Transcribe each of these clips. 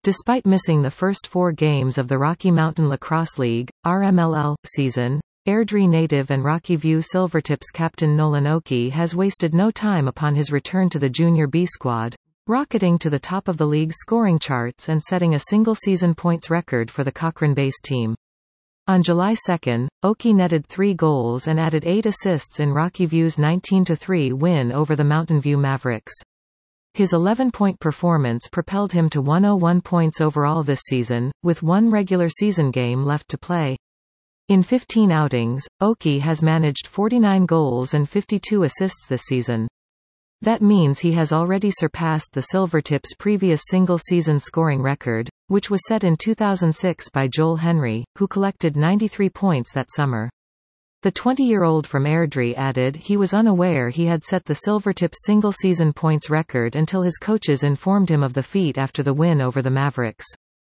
Despite missing the first 4 games of the Rocky Mountain Lacrosse League, RMLL, season, Airdrie native and Rocky View Silvertips captain Nolan Oakey has wasted no time upon his return to the Junior B squad, rocketing to the top of the league's scoring charts and setting a single-season points record for the Cochrane-based team. On July 2, Oakey netted 3 goals and added 8 assists in Rocky View's 19-3 win over the Mountain View Mavericks. His 11-point performance propelled him to 101 points overall this season, with 1 regular season game left to play. In 15 outings, Oakey has managed 49 goals and 52 assists this season. That means he has already surpassed the Silvertips' previous single-season scoring record, which was set in 2006 by Joel Henry, who collected 93 points that summer. The 20-year-old from Airdrie added he was unaware he had set the Silvertips' single-season points record until his coaches informed him of the feat after the win over the Mavericks.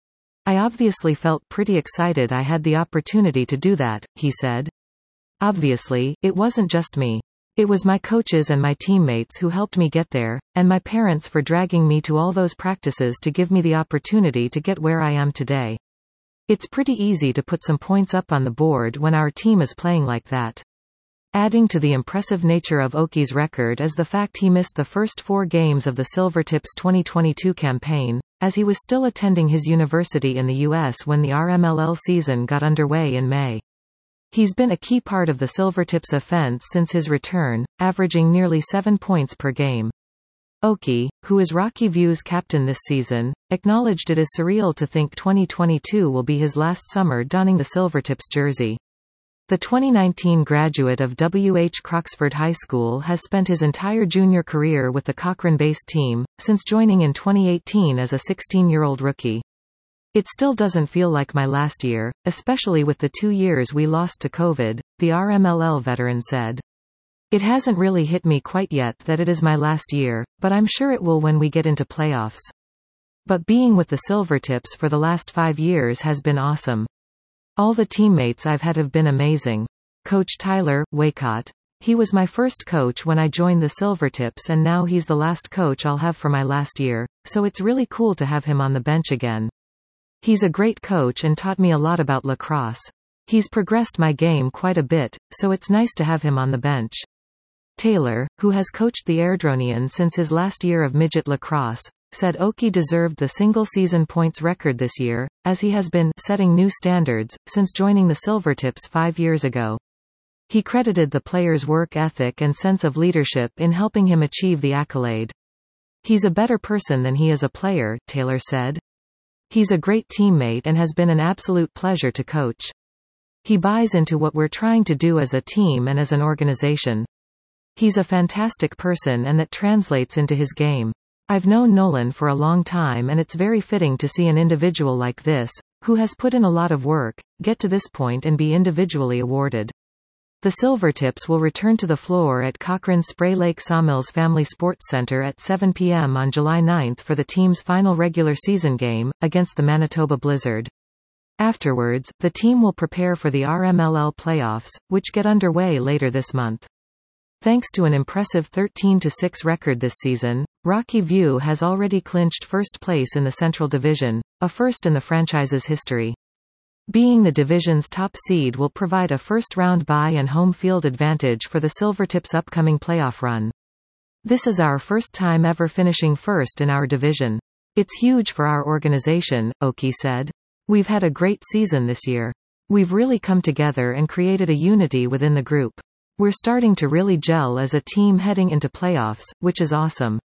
"I obviously felt pretty excited I had the opportunity to do that," he said. "Obviously, it wasn't just me. It was my coaches and my teammates who helped me get there, and my parents for dragging me to all those practices to give me the opportunity to get where I am today. It's pretty easy to put some points up on the board when our team is playing like that." Adding to the impressive nature of Oakey's record is the fact he missed the first 4 games of the Silvertips 2022 campaign, as he was still attending his university in the U.S. when the RMLL season got underway in May. He's been a key part of the Silvertips offense since his return, averaging nearly 7 points per game. Oakey, who is Rocky View's captain this season, acknowledged it is surreal to think 2022 will be his last summer donning the Silvertips jersey. The 2019 graduate of W.H. Croxford High School has spent his entire junior career with the Cochrane-based team, since joining in 2018 as a 16-year-old rookie. "It still doesn't feel like my last year, especially with the 2 years we lost to COVID," the RMLL veteran said. "It hasn't really hit me quite yet that it is my last year, but I'm sure it will when we get into playoffs. But being with the Silvertips for the last 5 years has been awesome. All the teammates I've had have been amazing. Coach Tyler Waycott. He was my first coach when I joined the Silvertips and now he's the last coach I'll have for my last year, so it's really cool to have him on the bench again. He's a great coach and taught me a lot about lacrosse. He's progressed my game quite a bit, so it's nice to have him on the bench." Taylor, who has coached the Airdronian since his last year of midget lacrosse, said Oakey deserved the single-season points record this year, as he has been setting new standards since joining the Silvertips 5 years ago. He credited the player's work ethic and sense of leadership in helping him achieve the accolade. "He's a better person than he is a player," Taylor said. "He's a great teammate and has been an absolute pleasure to coach. He buys into what we're trying to do as a team and as an organization. He's a fantastic person and that translates into his game. I've known Nolan for a long time and it's very fitting to see an individual like this, who has put in a lot of work, get to this point and be individually awarded." The Silvertips will return to the floor at Cochrane Spray Lake Sawmills Family Sports Center at 7 p.m. on July 9 for the team's final regular season game, against the Manitoba Blizzard. Afterwards, the team will prepare for the RMLL playoffs, which get underway later this month. Thanks to an impressive 13-6 record this season, Rocky View has already clinched first place in the Central Division, a first in the franchise's history. Being the division's top seed will provide a first-round bye and home field advantage for the Silvertips' upcoming playoff run. "This is our first time ever finishing first in our division. It's huge for our organization," Oakey said. "We've had a great season this year. We've really come together and created a unity within the group. We're starting to really gel as a team heading into playoffs, which is awesome.